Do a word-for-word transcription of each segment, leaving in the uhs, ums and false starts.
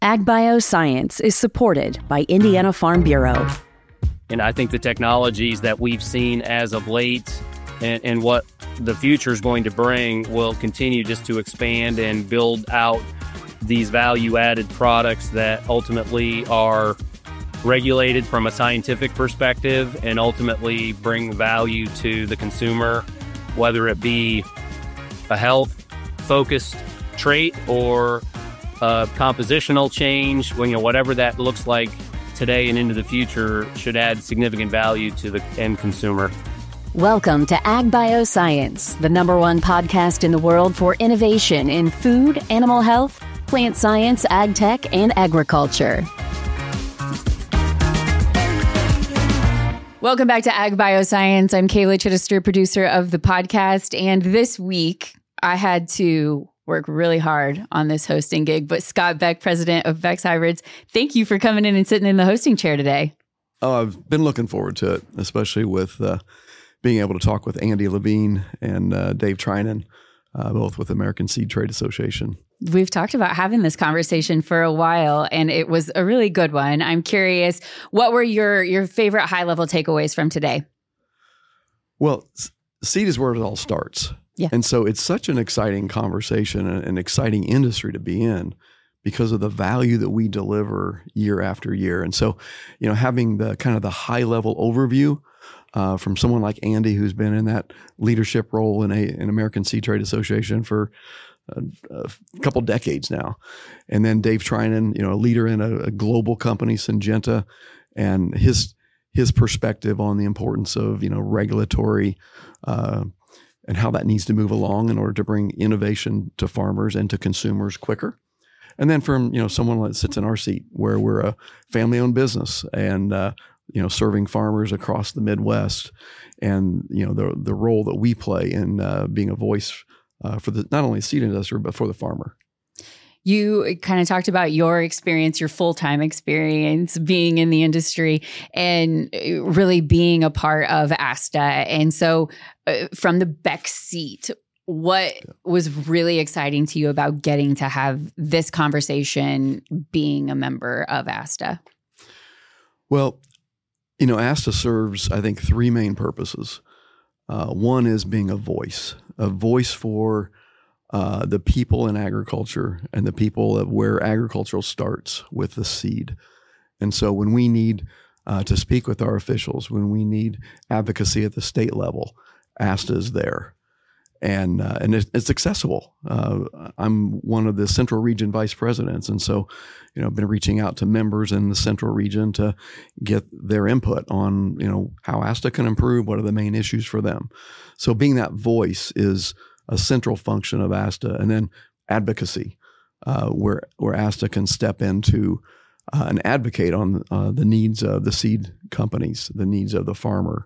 AgBioscience is supported by Indiana Farm Bureau. And I think the technologies that we've seen as of late and, and what the future is going to bring will continue just to expand and build out these value-added products that ultimately are regulated from a scientific perspective and ultimately bring value to the consumer, whether it be a health-focused trait or a compositional change, when, you know, whatever that looks like today and into the future should add significant value to the end consumer. Welcome to AgBioscience, the number one podcast in the world for innovation in food, animal health, plant science, ag tech, and agriculture. Welcome back to Ag Bioscience. I'm Kayla Chittister, producer of the podcast. And this week, I had to work really hard on this hosting gig. But Scott Beck, president of Beck's Hybrids, thank you for coming in and sitting in the hosting chair today. Oh, I've been looking forward to it, especially with uh, being able to talk with Andy Levine and uh, Dave Trinan, uh, both with American Seed Trade Association. We've talked about having this conversation for a while, and it was a really good one. I'm curious, what were your your favorite high-level takeaways from today? Well, seed is where it all starts. Yeah. And so it's such an exciting conversation and an exciting industry to be in because of the value that we deliver year after year. And so, you know, having the kind of the high-level overview uh, from someone like Andy, who's been in that leadership role in a an American Seed Trade Association for A, a couple decades now. And then Dave Trinan, you know, a leader in a, a global company, Syngenta, and his his perspective on the importance of, you know, regulatory uh, and how that needs to move along in order to bring innovation to farmers and to consumers quicker. And then from, you know, someone that sits in our seat where we're a family-owned business and, uh, you know, serving farmers across the Midwest and, you know, the the role that we play in uh, being a voice Uh, for the not only the seed industry, but for the farmer. You kind of talked about your experience, your full-time experience being in the industry and really being a part of ASTA. And so uh, from the Beck seat, what was really exciting to you about getting to have this conversation being a member of ASTA? Well, you know, ASTA serves, I think, three main purposes. Uh, one is being a voice, a voice for uh, the people in agriculture and the people of where agriculture starts with the seed. And so when we need uh, to speak with our officials, when we need advocacy at the state level, ASTA is there. And uh, and it's, it's accessible. Uh, I'm one of the Central Region vice presidents, and so, you know, I've been reaching out to members in the Central Region to get their input on, you know, how ASTA can improve. What are the main issues for them? So, being that voice is a central function of ASTA, and then advocacy, uh, where where ASTA can step into uh, and advocate on uh, the needs of the seed companies, the needs of the farmer,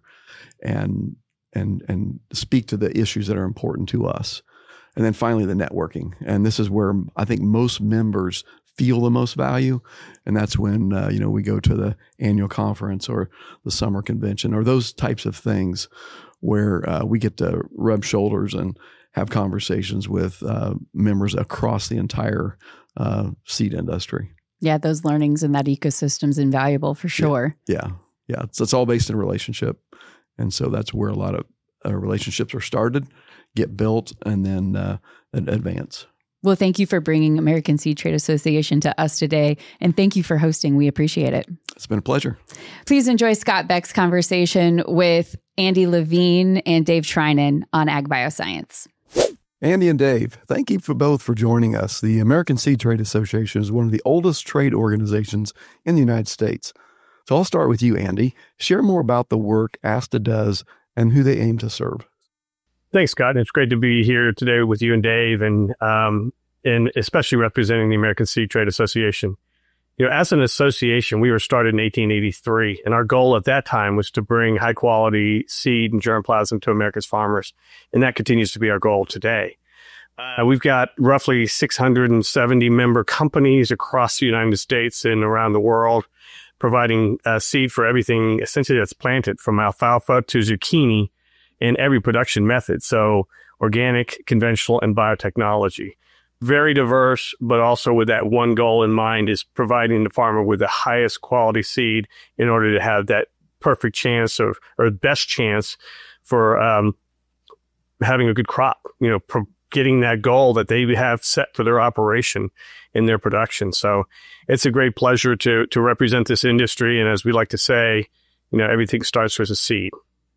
and. and and speak to the issues that are important to us. And then finally, the networking. And this is where I think most members feel the most value. And that's when, uh, you know, we go to the annual conference or the summer convention or those types of things where uh, we get to rub shoulders and have conversations with uh, members across the entire uh, seed industry. Yeah, those learnings in that ecosystem is invaluable for sure. Yeah, yeah. yeah. It's, it's all based in relationship. And so that's where a lot of uh, relationships are started, get built, and then uh, advance. Well, thank you for bringing American Seed Trade Association to us today. And thank you for hosting. We appreciate it. It's been a pleasure. Please enjoy Scott Beck's conversation with Andy Levine and Dave Trinan on Ag Bioscience. Andy and Dave, thank you for both for joining us. The American Seed Trade Association is one of the oldest trade organizations in the United States. So I'll start with you, Andy. Share more about the work ASTA does and who they aim to serve. Thanks, Scott. It's great to be here today with you and Dave, and um, and especially representing the American Seed Trade Association. You know, as an association, we were started in eighteen eighty-three, and our goal at that time was to bring high-quality seed and germplasm to America's farmers, and that continues to be our goal today. Uh, we've got roughly six hundred seventy member companies across the United States and around the world, providing uh, seed for everything essentially that's planted, from alfalfa to zucchini in every production method. So organic, conventional, and biotechnology. very diverse, but also with that one goal in mind is providing the farmer with the highest quality seed in order to have that perfect chance of, or best chance for um, having a good crop, you know, pro- getting that goal that they have set for their operation in their production. So it's a great pleasure to to represent this industry. And as we like to say, you know, everything starts with a seed.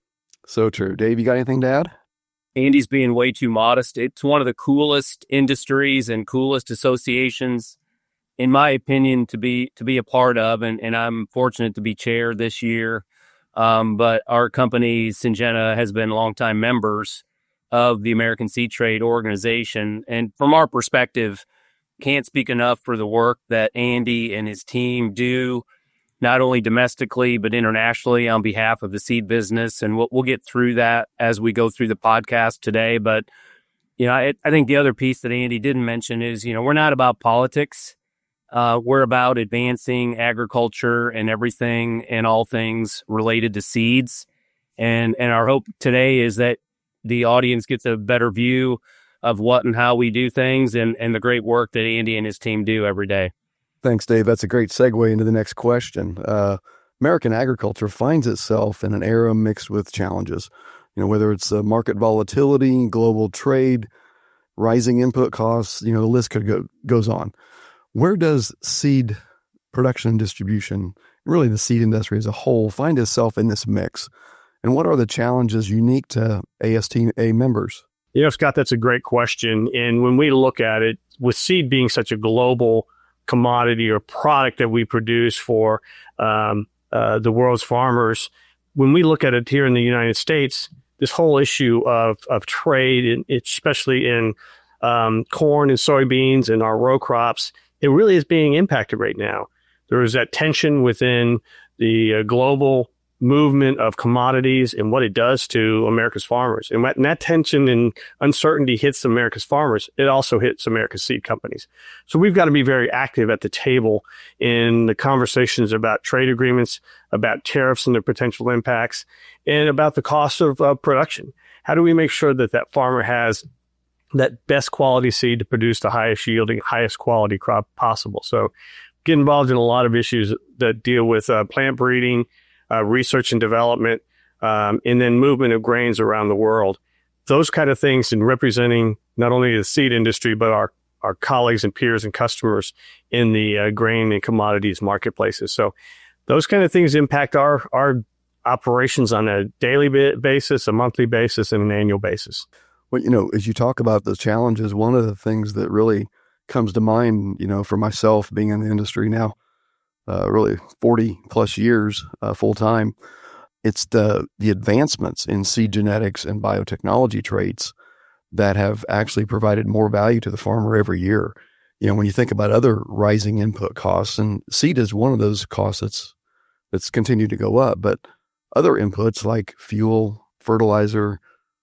So true. Dave, you got anything to add? Andy's being way too modest. It's one of the coolest industries and coolest associations, in my opinion, to be to be a part of. And, and I'm fortunate to be chair this year. Um, but our company, Syngenta, has been longtime members of the American Seed Trade Organization. And from our perspective, can't speak enough for the work that Andy and his team do, not only domestically, but internationally on behalf of the seed business. And we'll, we'll get through that as we go through the podcast today. But, you know, I, I think the other piece that Andy didn't mention is, you know, we're not about politics. Uh, we're about advancing agriculture and everything and all things related to seeds. And, and our hope today is that the audience gets a better view of what and how we do things and, and the great work that Andy and his team do every day. Thanks, Dave. That's a great segue into the next question. Uh, American agriculture finds itself in an era mixed with challenges, you know, whether it's uh, market volatility, global trade, rising input costs, you know, the list could go goes on. Where does seed production and distribution, really the seed industry as a whole, find itself in this mix? And what are the challenges unique to A S T A members? You know, Scott, that's a great question. And when we look at it, with seed being such a global commodity or product that we produce for um, uh, the world's farmers, when we look at it here in the United States, this whole issue of of trade, and especially in um, corn and soybeans and our row crops, it really is being impacted right now. There is that tension within the uh, global movement of commodities and what it does to America's farmers. And when that tension and uncertainty hits America's farmers, it also hits America's seed companies. So we've got to be very active at the table in the conversations about trade agreements, about tariffs and their potential impacts, and about the cost of uh, production. How do we make sure that that farmer has that best quality seed to produce the highest yielding, highest quality crop possible? So get involved in a lot of issues that deal with uh, plant breeding, Uh, research and development, um, and then movement of grains around the world. Those kind of things, and representing not only the seed industry, but our, our colleagues and peers and customers in the uh, grain and commodities marketplaces. So those kind of things impact our, our operations on a daily basis, a monthly basis, and an annual basis. Well, you know, as you talk about those challenges, one of the things that really comes to mind, you know, for myself being in the industry now, Uh, really forty plus years uh, full time. It's the the advancements in seed genetics and biotechnology traits that have actually provided more value to the farmer every year. You know, when you think about other rising input costs, and seed is one of those costs that's that's continued to go up, but other inputs like fuel, fertilizer,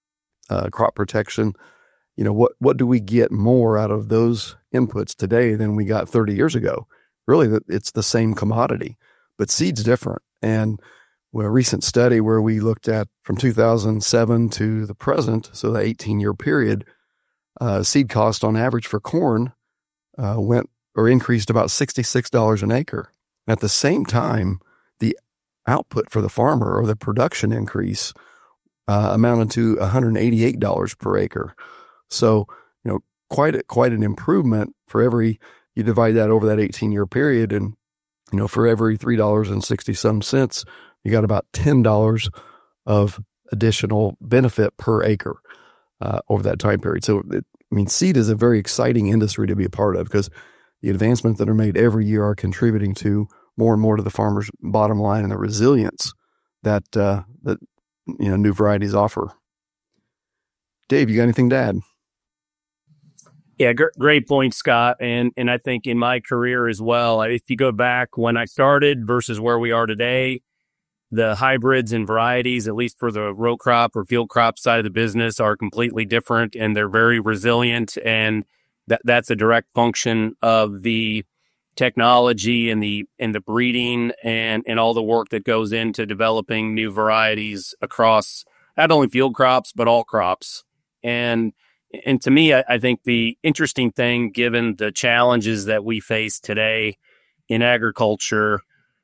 uh, crop protection, you know, what what do we get more out of those inputs today than we got thirty years ago? Really, it's the same commodity, but seed's different. And a recent study where we looked at from two thousand seven to the present, so the eighteen-year period, uh, seed cost on average for corn uh, went or increased about sixty-six dollars an acre. At the same time, the output for the farmer, or the production increase, uh, amounted to one hundred eighty-eight dollars per acre. So, you know, quite a, quite an improvement. For every, you divide that over that eighteen-year period, and, you know, for every three dollars and sixty some cents, you got about ten dollars of additional benefit per acre uh, over that time period. So, it, I mean, seed is a very exciting industry to be a part of, because the advancements that are made every year are contributing to more and more to the farmer's bottom line and the resilience that uh, that you know new varieties offer. Dave, you got anything to add? Yeah, gr- great point, Scott. And and I think in my career as well, if you go back when I started versus where we are today, the hybrids and varieties, at least for the row crop or field crop side of the business, are completely different, and they're very resilient. And that that's a direct function of the technology and the and the breeding and, and all the work that goes into developing new varieties across not only field crops, but all crops. And and to me, I, I think the interesting thing, given the challenges that we face today in agriculture,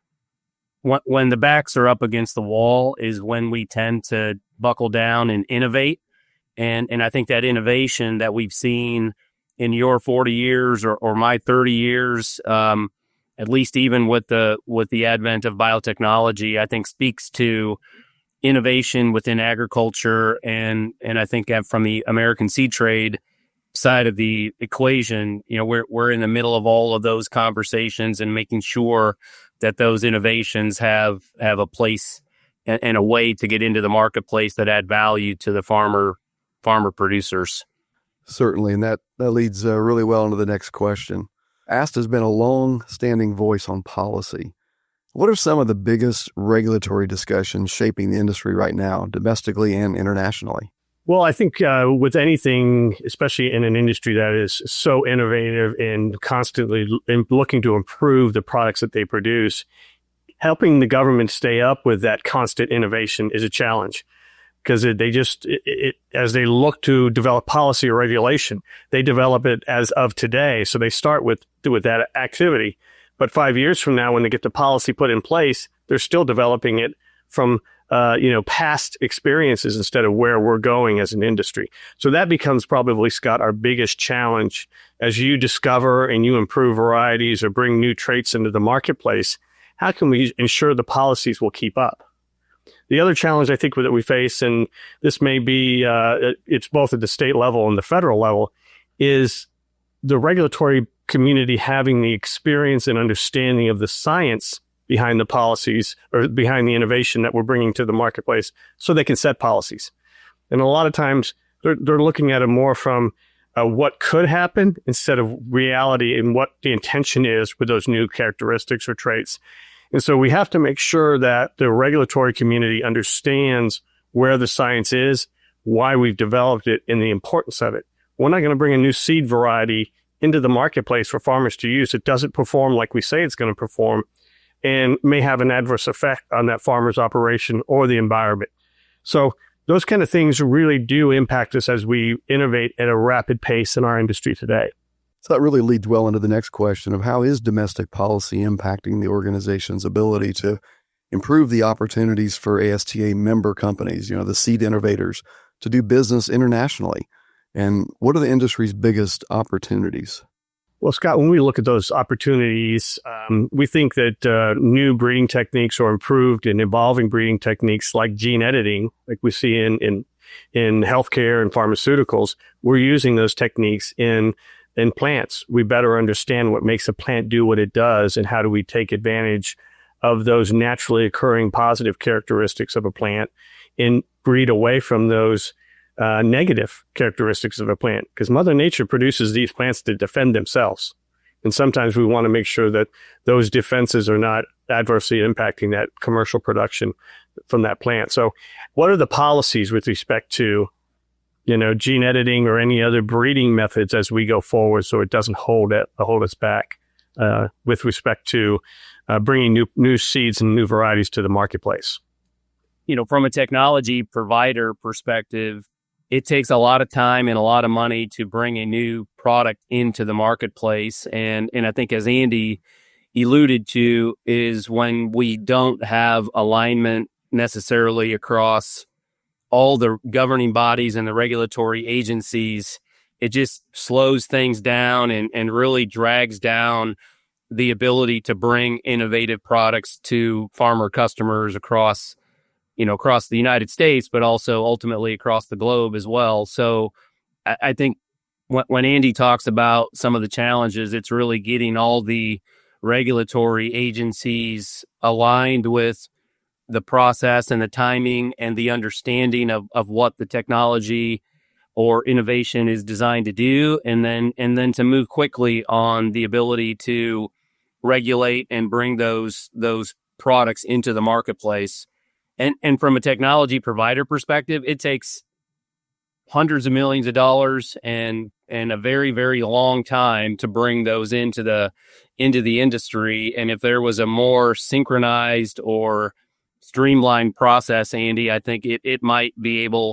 when, when the backs are up against the wall is when we tend to buckle down and innovate. And and I think that innovation that we've seen in your forty years or, or my thirty years, um, at least even with the with the advent of biotechnology, I think speaks to innovation within agriculture. And and I think from the American seed trade side of the equation, you know, we're we're in the middle of all of those conversations and making sure that those innovations have have a place and, and a way to get into the marketplace that add value to the farmer farmer producers. Certainly, and that, that leads uh, really well into the next question. ASTA has been a long-standing voice on policy. What are some of the biggest regulatory discussions shaping the industry right now, domestically and internationally? Well, I think uh, with anything, especially in an industry that is so innovative and constantly l- looking to improve the products that they produce, helping the government stay up with that constant innovation is a challenge. Because they just, it, it, as they look to develop policy or regulation, they develop it as of today. So they start with with that activity. But five years from now, when they get the policy put in place, they're still developing it from, uh, you know, past experiences instead of where we're going as an industry. So that becomes probably, Scott, our biggest challenge as you discover and you improve varieties or bring new traits into the marketplace. How can we ensure the policies will keep up? The other challenge I think that we face, and this may be, uh, it's both at the state level and the federal level, is the regulatory community having the experience and understanding of the science behind the policies or behind the innovation that we're bringing to the marketplace so they can set policies. And a lot of times they're, they're looking at it more from uh, what could happen instead of reality and what the intention is with those new characteristics or traits. And so we have to make sure that the regulatory community understands where the science is, why we've developed it, and the importance of it. We're not going to bring a new seed variety into the marketplace for farmers to use. It doesn't perform like we say it's going to perform and may have an adverse effect on that farmer's operation or the environment. So those kind of things really do impact us as we innovate at a rapid pace in our industry today. So that really leads well into the next question of how is domestic policy impacting the organization's ability to improve the opportunities for A S T A member companies, you know, the seed innovators, to do business internationally? And what are the industry's biggest opportunities? Well, Scott, when we look at those opportunities, um, we think that uh, new breeding techniques or improved and evolving breeding techniques like gene editing, like we see in, in, in healthcare and pharmaceuticals, we're using those techniques in in plants. We better understand what makes a plant do what it does and how do we take advantage of those naturally occurring positive characteristics of a plant and breed away from those uh, negative characteristics of a plant. Because Mother Nature produces these plants to defend themselves. And sometimes we want to make sure that those defenses are not adversely impacting that commercial production from that plant. So what are the policies with respect to you know, gene editing or any other breeding methods as we go forward so it doesn't hold it, hold us back uh, with respect to uh, bringing new new seeds and new varieties to the marketplace? You know, from a technology provider perspective, it takes a lot of time and a lot of money to bring a new product into the marketplace. And, and I think as Andy alluded to is when we don't have alignment necessarily across all the governing bodies and the regulatory agencies, it just slows things down and, and really drags down the ability to bring innovative products to farmer customers across, you know, across the United States, but also ultimately across the globe as well. So I, I think when, when Andy talks about some of the challenges, it's really getting all the regulatory agencies aligned with the process and the timing and the understanding of, of what the technology or innovation is designed to do, and then and then to move quickly on the ability to regulate and bring those those products into the marketplace. And and from a technology provider perspective, it takes hundreds of millions of dollars and and a very, very long time to bring those into the into the industry. And if there was a more synchronized or streamlined process, Andy, I think it, it might be able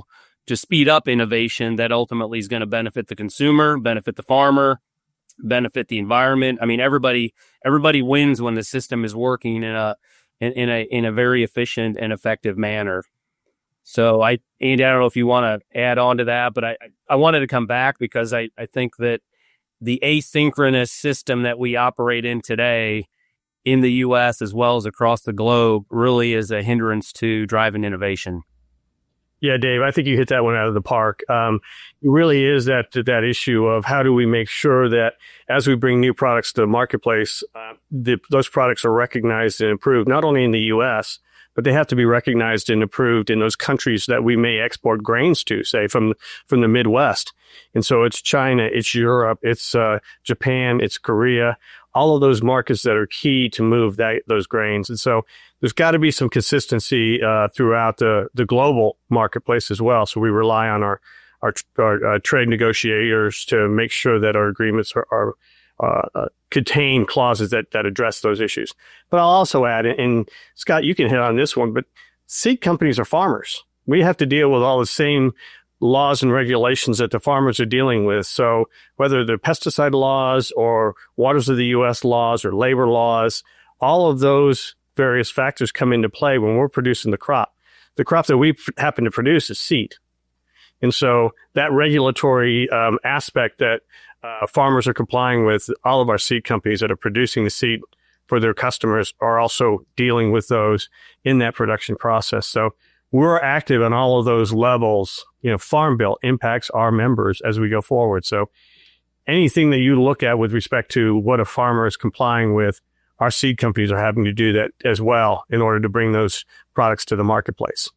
to speed up innovation that ultimately is going to benefit the consumer, benefit the farmer, benefit the environment. I mean, everybody everybody wins when the system is working in a in, in a in a very efficient and effective manner. So, I Andy, I don't know if you want to add on to that, but I I wanted to come back because I I think that the asynchronous system that we operate in today in the U S as well as across the globe really is a hindrance to driving innovation. Yeah, Dave, I think you hit that one out of the park. Um, it really is that that issue of how do we make sure that as we bring new products to the marketplace, uh, the, those products are recognized and improved, not only in the U S, but they have to be recognized and approved in those countries that we may export grains to, say, from, from the Midwest. And so it's China, it's Europe, it's uh, Japan, it's Korea, all of those markets that are key to move that, those grains. And so there's got to be some consistency uh, throughout the, the global marketplace as well. So we rely on our our, our uh, trade negotiators to make sure that our agreements are, are uh, uh, contain clauses that, that address those issues. But I'll also add, and Scott, you can hit on this one, but seed companies are farmers. We have to deal with all the same laws and regulations that the farmers are dealing with. So whether they're pesticide laws or waters of the U S laws or labor laws, all of those various factors come into play when we're producing the crop. The crop that we f- happen to produce is seed. And so that regulatory um, aspect that uh, farmers are complying with, all of our seed companies that are producing the seed for their customers are also dealing with those in that production process. So we're active on all of those levels. You know, Farm Bill impacts our members as we go forward. So anything that you look at with respect to what a farmer is complying with, our seed companies are having to do that as well in order to bring those products to the marketplace.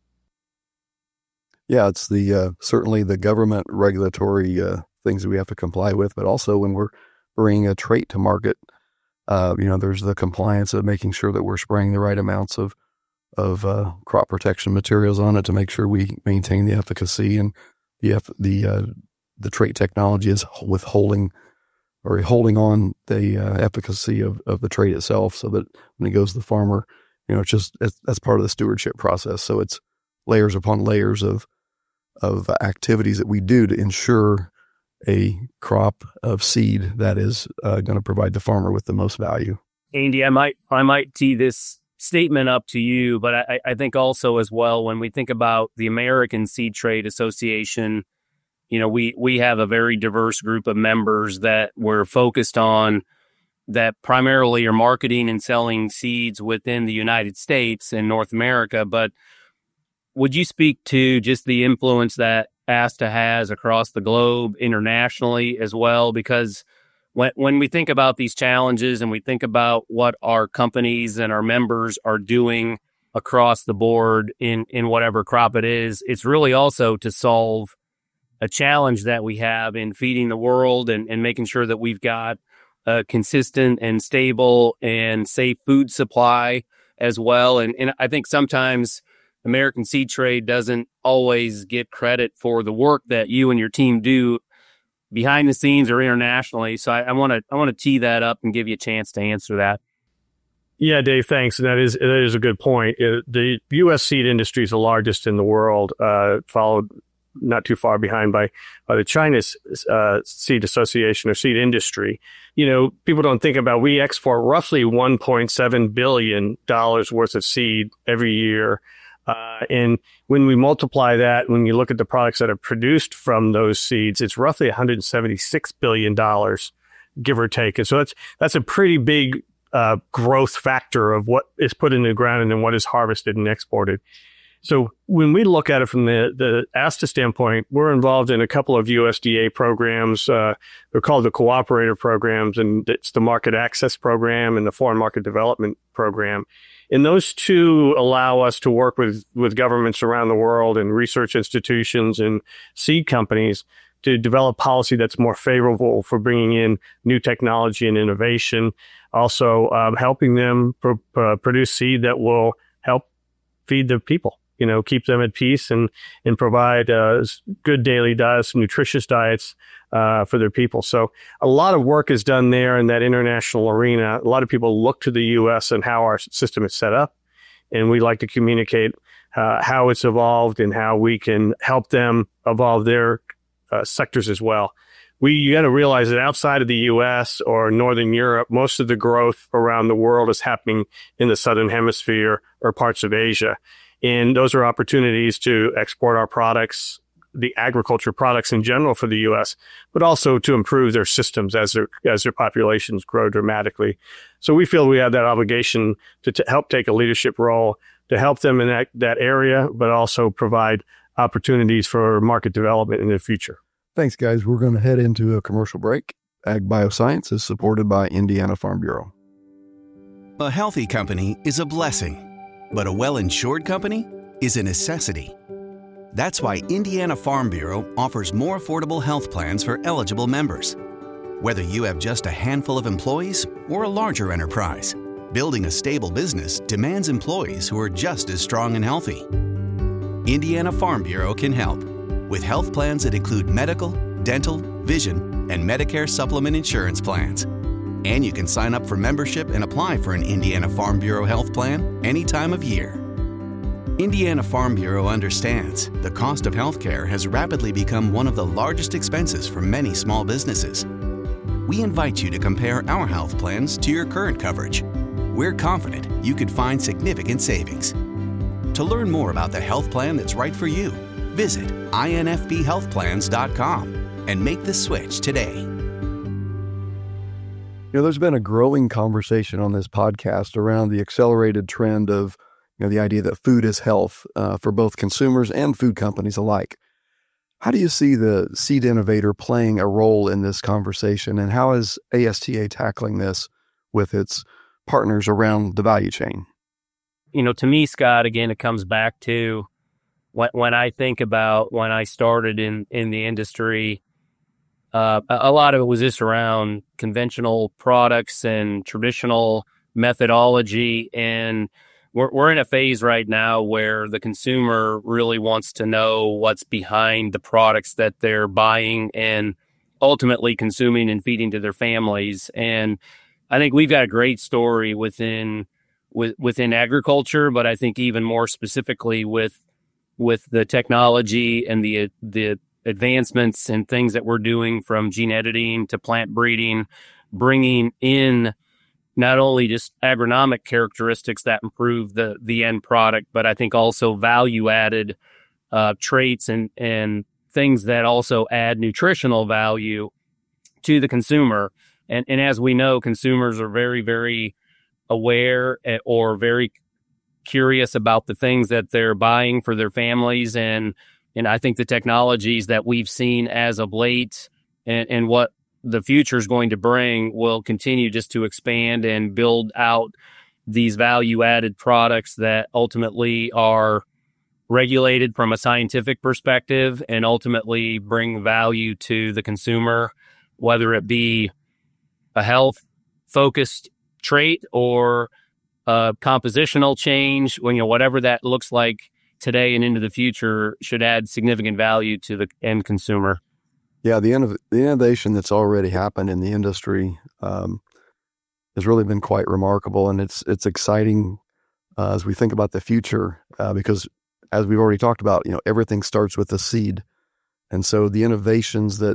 Yeah, it's the uh, certainly the government regulatory uh, things that we have to comply with, but also when we're bringing a trait to market, uh, you know, there's the compliance of making sure that we're spraying the right amounts of of uh, crop protection materials on it to make sure we maintain the efficacy, and the the uh, the trait technology is withholding or holding on the uh, efficacy of, of the trait itself, so that when it goes to the farmer, you know, it's just it's, that's part of the stewardship process. So it's layers upon layers of of activities that we do to ensure a crop of seed that is uh, going to provide the farmer with the most value. Andy, I might I might tee this statement up to you, but I, I think also as well, when we think about the American Seed Trade Association, you know, we we have a very diverse group of members that we're focused on that primarily are marketing and selling seeds within the United States and North America. But would you speak to just the influence that ASTA has across the globe internationally as well? Because when when we think about these challenges and we think about what our companies and our members are doing across the board in, in whatever crop it is, it's really also to solve a challenge that we have in feeding the world and, and making sure that we've got a consistent and stable and safe food supply as well. And, and I think sometimes American Seed Trade doesn't always get credit for the work that you and your team do behind the scenes or internationally. So I want to I want to tee that up and give you a chance to answer that. Yeah, Dave, thanks. And that is that is a good point. Uh, the U S seed industry is the largest in the world, uh, followed not too far behind by, by the China's uh, Seed Association or seed industry. You know, people don't think about, we export roughly one point seven billion dollars worth of seed every year. Uh, and when we multiply that, when you look at the products that are produced from those seeds, it's roughly one hundred seventy-six billion dollars, give or take. And so that's that's a pretty big uh, growth factor of what is put in the ground and then what is harvested and exported. So when we look at it from the, the ASTA standpoint, we're involved in a couple of U S D A programs. Uh, they're called the cooperator programs, and it's the market access program and the foreign market development program. And those two allow us to work with, with governments around the world and research institutions and seed companies to develop policy that's more favorable for bringing in new technology and innovation. Also, um, helping them pro- uh, produce seed that will help feed the people, you know, keep them at peace and, and provide uh, good daily diets, nutritious diets uh, for their people. So a lot of work is done there in that international arena. A lot of people look to the U S and how our system is set up. And we like to communicate uh, how it's evolved and how we can help them evolve their uh, sectors as well. We you got to realize that outside of the U S or Northern Europe, most of the growth around the world is happening in the Southern Hemisphere or parts of Asia. And those are opportunities to export our products, the agriculture products in general for the U S, but also to improve their systems as their as their populations grow dramatically. So we feel we have that obligation to t- help take a leadership role, to help them in that, that area, but also provide opportunities for market development in the future. Thanks, guys. We're going to head into a commercial break. Ag Bioscience is supported by Indiana Farm Bureau. A healthy company is a blessing, but a well-insured company is a necessity. That's why Indiana Farm Bureau offers more affordable health plans for eligible members. Whether you have just a handful of employees or a larger enterprise, building a stable business demands employees who are just as strong and healthy. Indiana Farm Bureau can help with health plans that include medical, dental, vision, and Medicare supplement insurance plans. And you can sign up for membership and apply for an Indiana Farm Bureau health plan any time of year. Indiana Farm Bureau understands the cost of healthcare has rapidly become one of the largest expenses for many small businesses. We invite you to compare our health plans to your current coverage. We're confident you could find significant savings. To learn more about the health plan that's right for you, visit I N F B health plans dot com and make the switch today. You know, there's been a growing conversation on this podcast around the accelerated trend of, you know, the idea that food is health uh, for both consumers and food companies alike. How do you see the seed innovator playing a role in this conversation, and how is A S T A tackling this with its partners around the value chain? You know, to me, Scott, again, it comes back to when, when I think about when I started in, in the industry, uh, a, a lot of it was just around conventional products and traditional methodology. And we're, we're in a phase right now where the consumer really wants to know what's behind the products that they're buying and ultimately consuming and feeding to their families. And I think we've got a great story within with, within agriculture, but I think even more specifically with with the technology and the the advancements and things that we're doing, from gene editing to plant breeding, bringing in not only just agronomic characteristics that improve the the end product, but I think also value added uh, traits and and things that also add nutritional value to the consumer. And and as we know, consumers are very, very aware or very curious about the things that they're buying for their families. And and I think the technologies that we've seen as of late and, and what the future is going to bring will continue just to expand and build out these value-added products that ultimately are regulated from a scientific perspective and ultimately bring value to the consumer, whether it be a health-focused trait or a compositional change. When, you know, whatever that looks like today and into the future should add significant value to the end consumer. Yeah, the innov- the innovation that's already happened in the industry um, has really been quite remarkable, and it's it's exciting uh, as we think about the future uh, because, as we've already talked about, you know, everything starts with the seed, and so the innovations that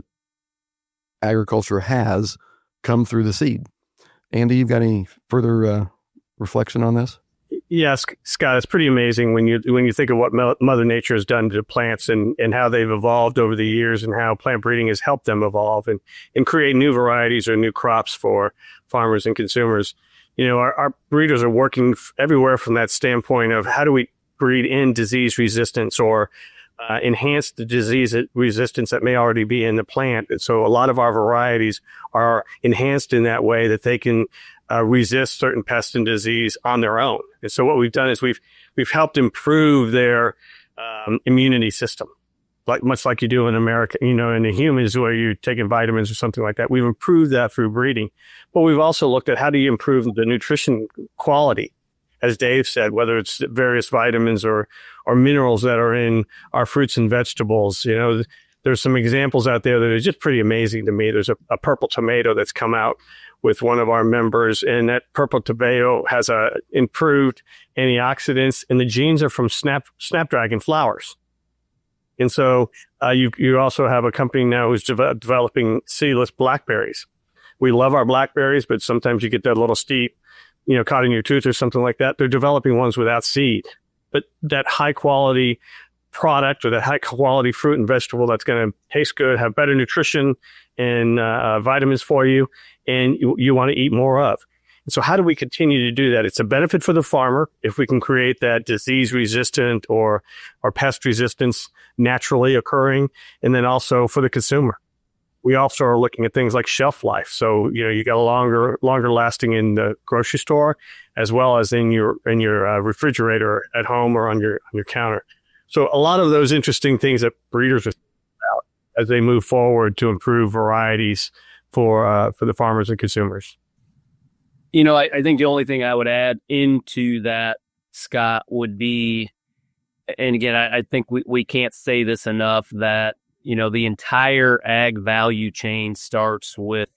agriculture has come through the seed. Andy, you've got any further uh, reflection on this? Yes, Scott, it's pretty amazing when you when you think of what Mother Nature has done to plants and, and how they've evolved over the years and how plant breeding has helped them evolve and, and create new varieties or new crops for farmers and consumers. You know, our, our breeders are working everywhere from that standpoint of how do we breed in disease resistance or uh, enhance the disease resistance that may already be in the plant. And so a lot of our varieties are enhanced in that way that they can Uh, resist certain pests and disease on their own. And so what we've done is we've we've helped improve their um, immunity system, like much like you do in America, you know, in the humans where you're taking vitamins or something like that. We've improved that through breeding. But we've also looked at how do you improve the nutrition quality, as Dave said, whether it's various vitamins or or minerals that are in our fruits and vegetables. You know, there's some examples out there that are just pretty amazing to me. There's a, a purple tomato that's come out with one of our members, and that purple tomato has a improved antioxidants, and the genes are from snap snapdragon flowers. And so uh, you you also have a company now who's de- developing seedless blackberries. We love our blackberries, but sometimes you get that little steep, you know, caught in your tooth or something like that. They're developing ones without seed, but that high quality product or that high quality fruit and vegetable that's going to taste good, have better nutrition and uh, vitamins for you, and you, you want to eat more of. And so how do we continue to do that? It's a benefit for the farmer if we can create that disease resistant or, or pest resistance naturally occurring, and then also for the consumer. We also are looking at things like shelf life. So, you know, you got a longer, longer lasting in the grocery store as well as in your, in your uh, refrigerator at home or on your, on your counter. So a lot of those interesting things that breeders are about as they move forward to improve varieties for, uh, for the farmers and consumers. You know, I, I think the only thing I would add into that, Scott, would be, and again, I, I think we, we can't say this enough, that, you know, the entire ag value chain starts with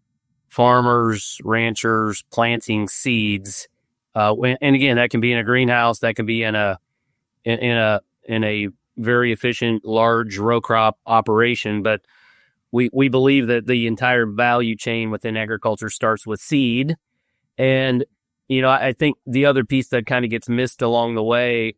farmers, ranchers planting seeds. Uh, and again, that can be in a greenhouse, that can be in a, in, in a, in a very efficient, large row crop operation. But we, we believe that the entire value chain within agriculture starts with seed. And, you know, I think the other piece that kind of gets missed along the way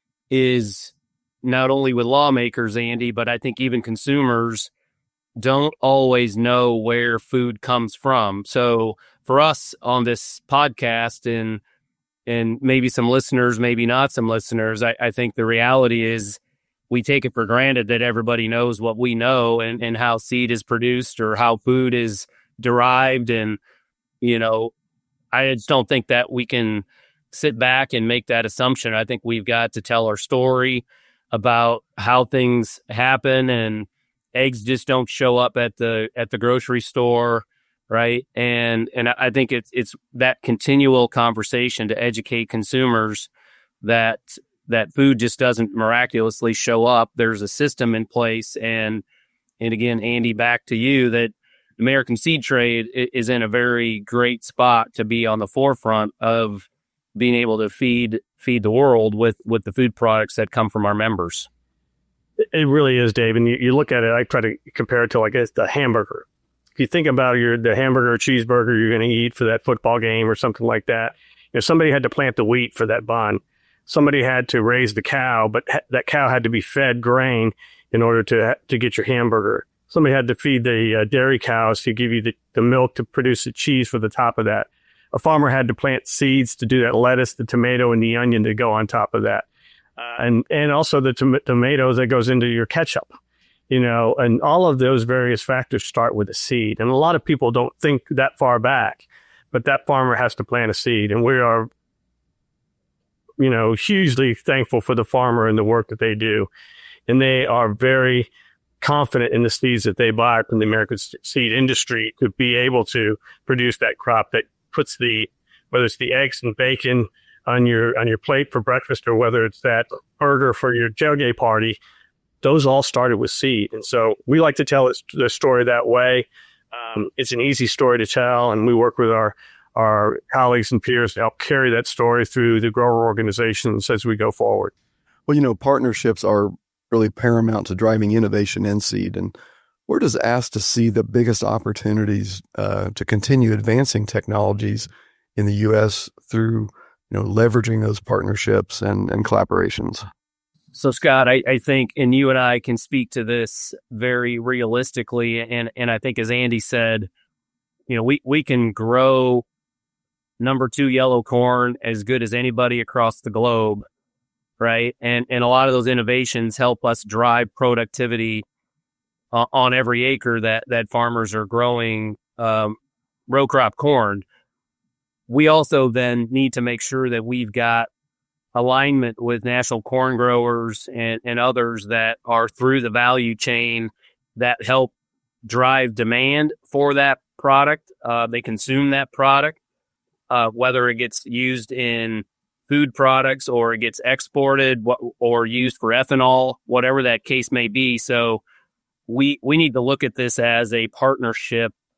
is not only with lawmakers, Andy, but I think even consumers don't always know where food comes from. So for us on this podcast and and maybe some listeners, maybe not some listeners, I, I think the reality is we take it for granted that everybody knows what we know and, and how seed is produced or how food is derived. And, you know, I just don't think that we can sit back and make that assumption. I think we've got to tell our story about how things happen, and eggs just don't show up at the at the grocery store, right? And and I think it's it's that continual conversation to educate consumers that that food just doesn't miraculously show up. There's a system in place, and and again, Andy, back to you, that American seed trade is in a very great spot to be on the forefront of being able to feed feed the world with, with the food products that come from our members. It really is, Dave. And you, you look at it, I try to compare it to, like, the hamburger. If you think about your the hamburger or cheeseburger you're going to eat for that football game or something like that, you know, somebody had to plant the wheat for that bun. Somebody had to raise the cow, but ha- that cow had to be fed grain in order to to get your hamburger. Somebody had to feed the uh, dairy cows to give you the, the milk to produce the cheese for the top of that. A farmer had to plant seeds to do that lettuce, the tomato, and the onion to go on top of that. Uh, and, and also the tom- tomatoes that goes into your ketchup, you know, and all of those various factors start with a seed. And a lot of people don't think that far back, but that farmer has to plant a seed. And we are, you know, hugely thankful for the farmer and the work that they do. And they are very confident in the seeds that they buy from the American seed industry to be able to produce that crop that puts the, whether it's the eggs and bacon on your on your plate for breakfast, or whether it's that burger for your tailgate party, those all started with seed. And so we like to tell the story that way. Um, it's an easy story to tell, and we work with our our colleagues and peers to help carry that story through the grower organizations as we go forward. Well, you know, partnerships are really paramount to driving innovation in seed. And where does ASTA see the biggest opportunities uh, to continue advancing technologies in the U S through, you know, leveraging those partnerships and, and collaborations? So, Scott, I, I think, and you and I can speak to this very realistically, and, and I think, as Andy said, you know, we, we can grow number two yellow corn as good as anybody across the globe, right? And and a lot of those innovations help us drive productivity uh, on every acre that, that farmers are growing um, row crop corn. We also then need to make sure that we've got alignment with national corn growers and, and others that are through the value chain that help drive demand for that product. Uh, they consume that product, uh, whether it gets used in food products or it gets exported or used for ethanol, whatever that case may be. So we we need to look at this as a partnership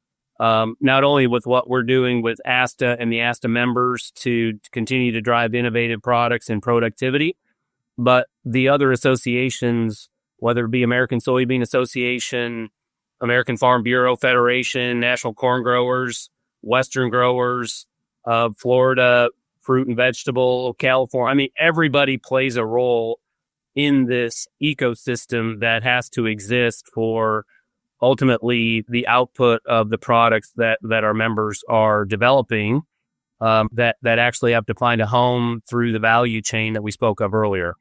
um, not only with what we're doing with ASTA and the ASTA members to, to continue to drive innovative products and productivity, but the other associations, whether it be American Soybean Association, American Farm Bureau Federation, National Corn Growers, Western Growers, uh, Florida Fruit and Vegetable, California. I mean, everybody plays a role in this ecosystem that has to exist for ultimately the output of the products that, that our members are developing, um, that, that actually have to find a home through the value chain that we spoke of earlier.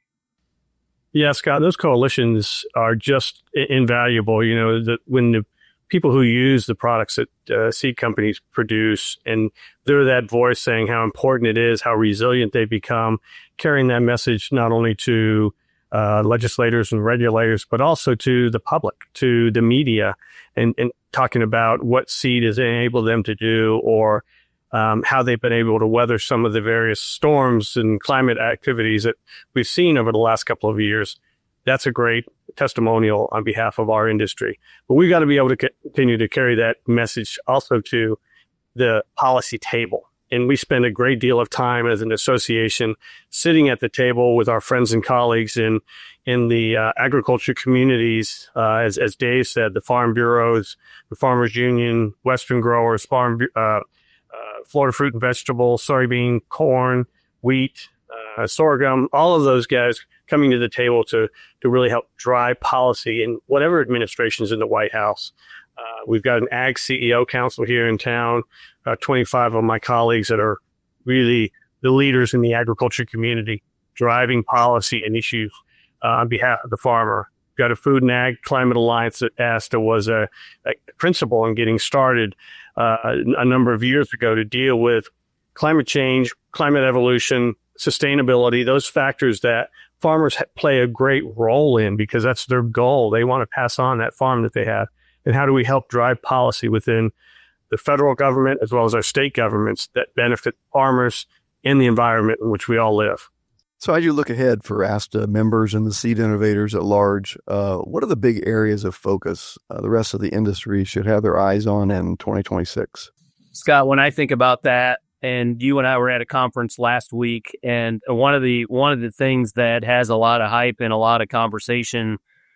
Yeah, Scott, those coalitions are just invaluable. You know, the, when the people who use the products that uh, seed companies produce, and they're that voice saying how important it is, how resilient they become, carrying that message not only to uh, legislators and regulators, but also to the public, to the media, and, and talking about what seed has enabled them to do, or um, how they've been able to weather some of the various storms and climate activities that we've seen over the last couple of years. That's a great testimonial on behalf of our industry. But we've got to be able to continue to carry that message also to the policy table. And we spend a great deal of time as an association sitting at the table with our friends and colleagues in in the uh, agriculture communities, uh, as, as Dave said, the farm bureaus, the Farmers Union, Western Growers, Farm uh, uh, Florida Fruit and Vegetable, soybean, corn, wheat, uh, sorghum, all of those guys coming to the table to to really help drive policy in whatever administration's in the White House. Uh, we've got an Ag C E O Council here in town, uh, twenty-five of my colleagues that are really the leaders in the agriculture community, driving policy and issues uh, on behalf of the farmer. We've got a Food and Ag Climate Alliance that ASTA was a, a principle in getting started uh, a number of years ago to deal with climate change, climate evolution, sustainability, those factors that farmers ha- play a great role in because that's their goal. They want to pass on that farm that they have. And how do we help drive policy within the federal government as well as our state governments that benefit farmers and the environment in which we all live? So as you look ahead for ASTA members and the seed innovators at large, uh, what are the big areas of focus uh, the rest of the industry should have their eyes on in twenty twenty-six? Scott, when I think about that, and you and I were at a conference last week, and one of the one of the things that has a lot of hype and a lot of conversation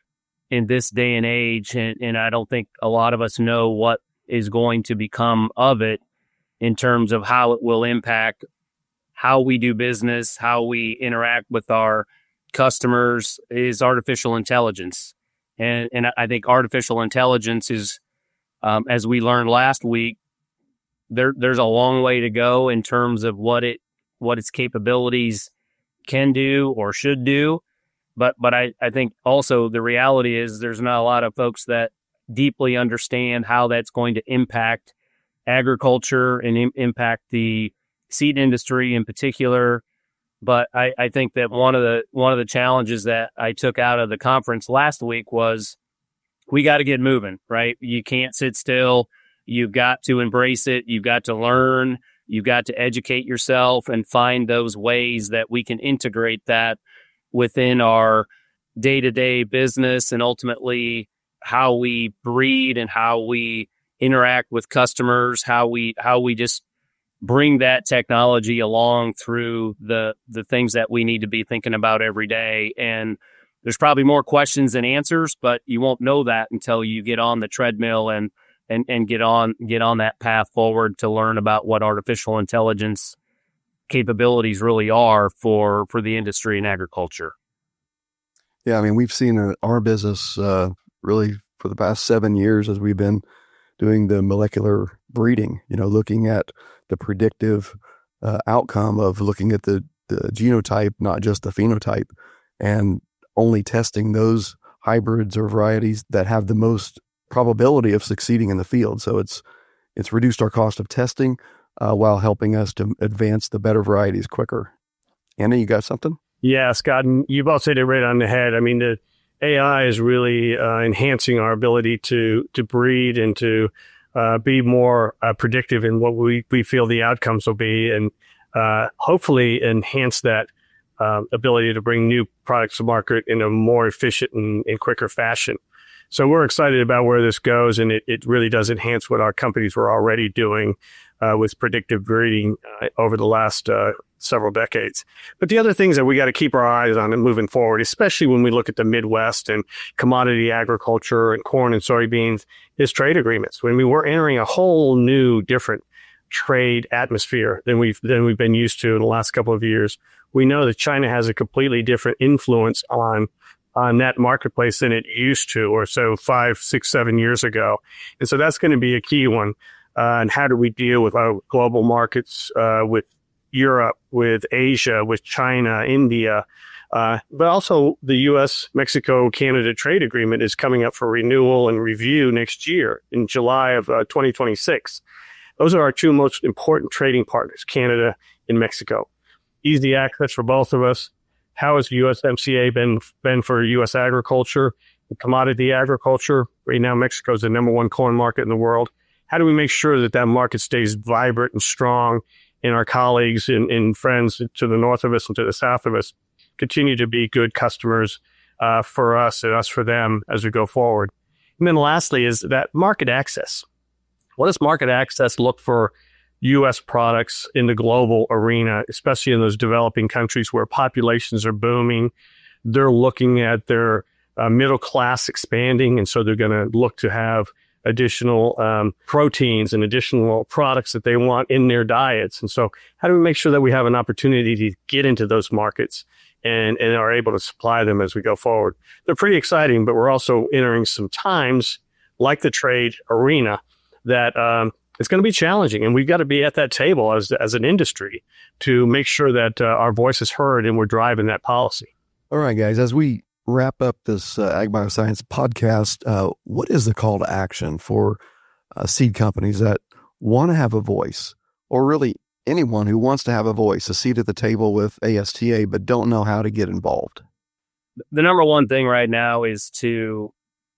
in this day and age, and, and I don't think a lot of us know what is going to become of it in terms of how it will impact how we do business, how we interact with our customers, is artificial intelligence. And and I think artificial intelligence is, um, as we learned last week, there there's a long way to go in terms of what it what its capabilities can do or should do. But but I, I think also the reality is there's not a lot of folks that deeply understand how that's going to impact agriculture and im- impact the seed industry in particular. But I, I think that one of the one of the challenges that I took out of the conference last week was we got to get moving, right? You can't sit still. You've got to embrace it. You've got to learn. You've got to educate yourself and find those ways that we can integrate that within our day-to-day business and ultimately how we breed and how we interact with customers, how we how we just bring that technology along through the the things that we need to be thinking about every day. And there's probably more questions than answers, but you won't know that until you get on the treadmill and and and get on get on that path forward to learn about what artificial intelligence capabilities really are for for the industry and agriculture. Yeah, I mean, we've seen uh, our business uh, really for the past seven years as we've been doing the molecular breeding, you know, looking at the predictive uh, outcome of looking at the, the genotype, not just the phenotype, and only testing those hybrids or varieties that have the most probability of succeeding in the field. So it's it's reduced our cost of testing uh, while helping us to advance the better varieties quicker. Anna, you got something? Yeah, Scott, and you've all said it right on the head. I mean, the A I is really uh, enhancing our ability to to breed and to uh, be more uh, predictive in what we, we feel the outcomes will be, and uh, hopefully enhance that uh, ability to bring new products to market in a more efficient and, and quicker fashion. So we're excited about where this goes, and it, it really does enhance what our companies were already doing uh, with predictive breeding uh, over the last uh, several decades. But the other things that we got to keep our eyes on and moving forward, especially when we look at the Midwest and commodity agriculture and corn and soybeans, is trade agreements. When we were entering a whole new, different trade atmosphere than we've than we've been used to in the last couple of years. We know that China has a completely different influence on on that marketplace than it used to, or so five, six, seven years ago. And so that's going to be a key one. Uh, and how do we deal with our global markets, uh, with Europe, with Asia, with China, India, uh, but also the U S, Mexico, Canada trade agreement is coming up for renewal and review next year in July of uh, twenty twenty-six. Those are our two most important trading partners, Canada and Mexico. Easy access for both of us. How has U S M C A been been for U S agriculture, commodity agriculture? Right now, Mexico is the number one corn market in the world. How do we make sure that that market stays vibrant and strong, and our colleagues and, and friends to the north of us and to the south of us continue to be good customers uh, for us and us for them as we go forward? And then lastly is that market access. What does market access look for U S products in the global arena, especially in those developing countries where populations are booming? They're looking at their uh, middle class expanding, and so they're going to look to have additional um, proteins and additional products that they want in their diets. And so how do we make sure that we have an opportunity to get into those markets and, and are able to supply them as we go forward? They're pretty exciting, but we're also entering some times like the trade arena that um, it's going to be challenging, and we've got to be at that table as as an industry to make sure that uh, our voice is heard and we're driving that policy. All right, guys, as we wrap up this uh, Ag Bioscience podcast, uh, what is the call to action for uh, seed companies that want to have a voice, or really anyone who wants to have a voice, a seat at the table with A S T A, but don't know how to get involved? The number one thing right now is to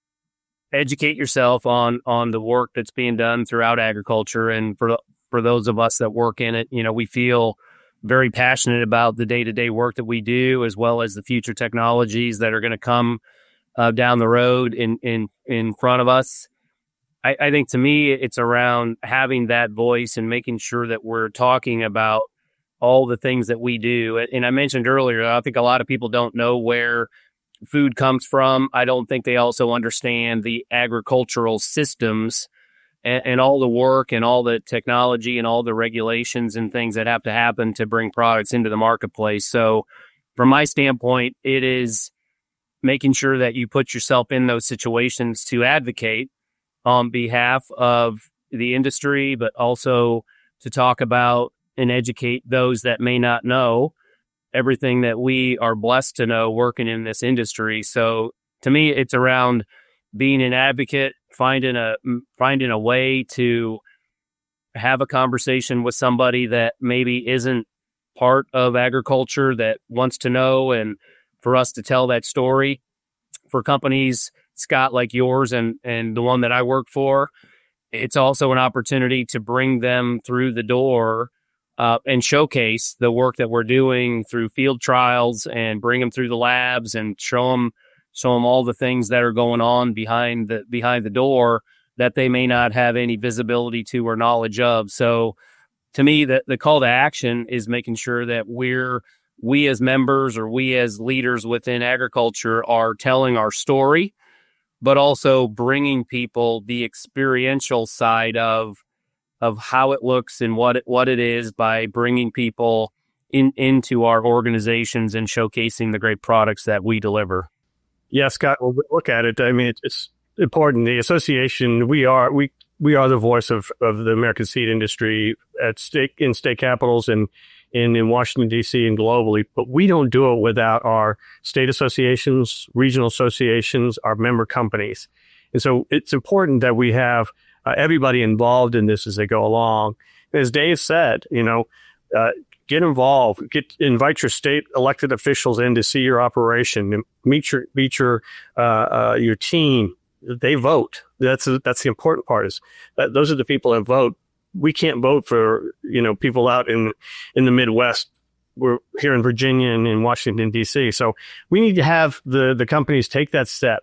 educate yourself on on the work that's being done throughout agriculture. And for for those of us that work in it, you know, we feel very passionate about the day-to-day work that we do, as well as the future technologies that are going to come uh, down the road in in in front of us. I, I think to me, it's around having that voice and making sure that we're talking about all the things that we do. And I mentioned earlier, I think a lot of people don't know where food comes from. I don't think they also understand the agricultural systems and, and all the work and all the technology and all the regulations and things that have to happen to bring products into the marketplace. So from my standpoint, it is making sure that you put yourself in those situations to advocate on behalf of the industry, but also to talk about and educate those that may not know everything that we are blessed to know working in this industry. So to me, it's around being an advocate, finding a finding a way to have a conversation with somebody that maybe isn't part of agriculture that wants to know, and for us to tell that story. For companies, Scott, like yours and and the one that I work for, it's also an opportunity to bring them through the door Uh, and showcase the work that we're doing through field trials, and bring them through the labs and show them, show them all the things that are going on behind the behind the door that they may not have any visibility to or knowledge of. So, to me, the the call to action is making sure that we're we as members or we as leaders within agriculture are telling our story, but also bringing people the experiential side of. of how it looks and what it, what it is, by bringing people in into our organizations and showcasing the great products that we deliver. Yeah, Scott, well, look at it. I mean, it's, it's important. The association, we are we we are the voice of, of the American seed industry at state in state capitals and in, in Washington, D C and globally, but we don't do it without our state associations, regional associations, our member companies. And so it's important that we have Uh, everybody involved in this as they go along. As Dave said, you know, uh, get involved, get invite your state elected officials in to see your operation, and meet your meet your uh, uh, your team. They vote. That's that's the important part. Is that those are the people that vote. We can't vote for you know people out in in the Midwest. We're here in Virginia and in Washington, D C. So we need to have the the companies take that step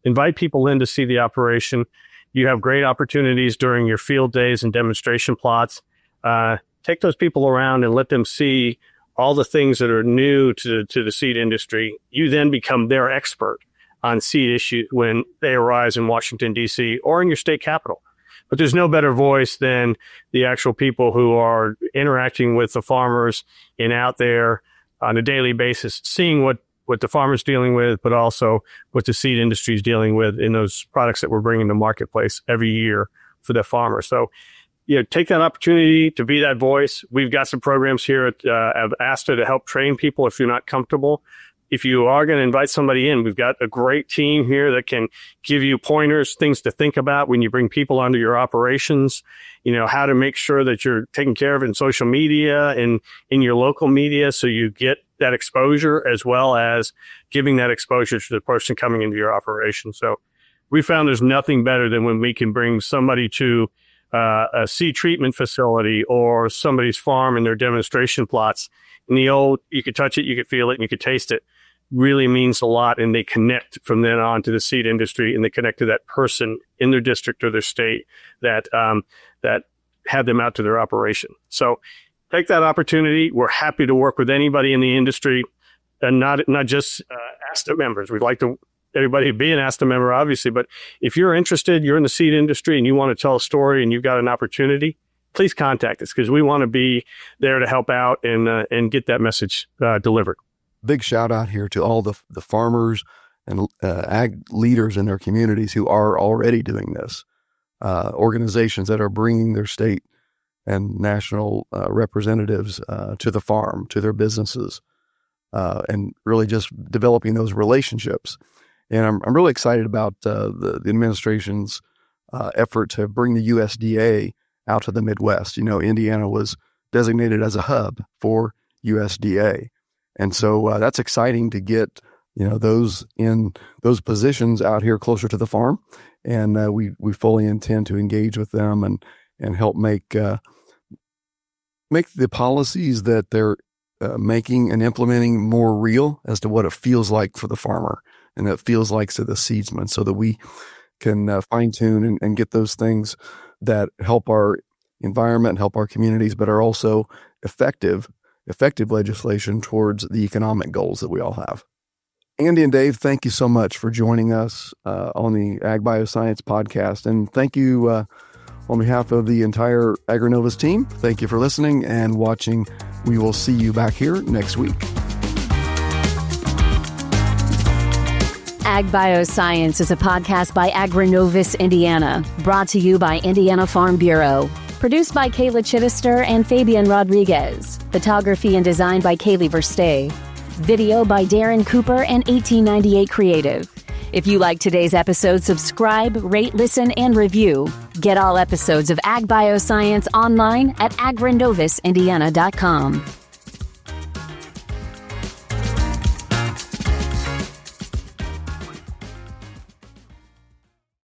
invite people in to see the operation. You have great opportunities during your field days and demonstration plots. Uh, take those people around and let them see all the things that are new to, to the seed industry. You then become their expert on seed issues when they arise in Washington, D C or in your state capital. But there's no better voice than the actual people who are interacting with the farmers and out there on a daily basis, seeing what, what the farmer's dealing with, but also what the seed industry is dealing with in those products that we're bringing to marketplace every year for the farmer. So, you know, take that opportunity to be that voice. We've got some programs here at, uh, at ASTA to help train people if you're not comfortable. If you are going to invite somebody in, we've got a great team here that can give you pointers, things to think about when you bring people onto your operations, you know, how to make sure that you're taking care of it in social media and in your local media so you get that exposure as well as giving that exposure to the person coming into your operation. So we found there's nothing better than when we can bring somebody to uh, a seed treatment facility or somebody's farm and their demonstration plots. In the old, you could touch it, you could feel it, and you could taste it. Really means a lot, and they connect from then on to the seed industry, and they connect to that person in their district or their state that um, that had them out to their operation. So take that opportunity. We're happy to work with anybody in the industry, and not not just uh, ASTA members. We'd like to everybody to be an ASTA member, obviously, but if you're interested, you're in the seed industry, and you want to tell a story, and you've got an opportunity, please contact us because we want to be there to help out and uh, and get that message uh, delivered. Big shout out here to all the the farmers and uh, ag leaders in their communities who are already doing this. Uh, organizations that are bringing their state and national uh, representatives uh, to the farm, to their businesses, uh, and really just developing those relationships. And I'm I'm really excited about uh, the, the administration's uh, effort to bring the U S D A out to the Midwest. You know, Indiana was designated as a hub for U S D A. And so uh, that's exciting to get, you know, those in those positions out here closer to the farm. And uh, we we fully intend to engage with them and and help make uh, make the policies that they're uh, making and implementing more real as to what it feels like for the farmer and that feels like to the seedsman, so that we can uh, fine tune and, and get those things that help our environment, help our communities, but are also effective. effective legislation towards the economic goals that we all have. Andy and Dave, thank you so much for joining us uh, on the Ag Bioscience podcast. And thank you uh, on behalf of the entire AgriNovus team. Thank you for listening and watching. We will see you back here next week. Ag Bioscience is a podcast by AgriNovus Indiana, brought to you by Indiana Farm Bureau. Produced by Kayla Chittister and Fabian Rodriguez. Photography and design by Kaylee Verstay. Video by Darren Cooper and eighteen ninety-eight Creative. If you like today's episode, subscribe, rate, listen, and review. Get all episodes of Ag Bioscience online at agri novus indiana dot com.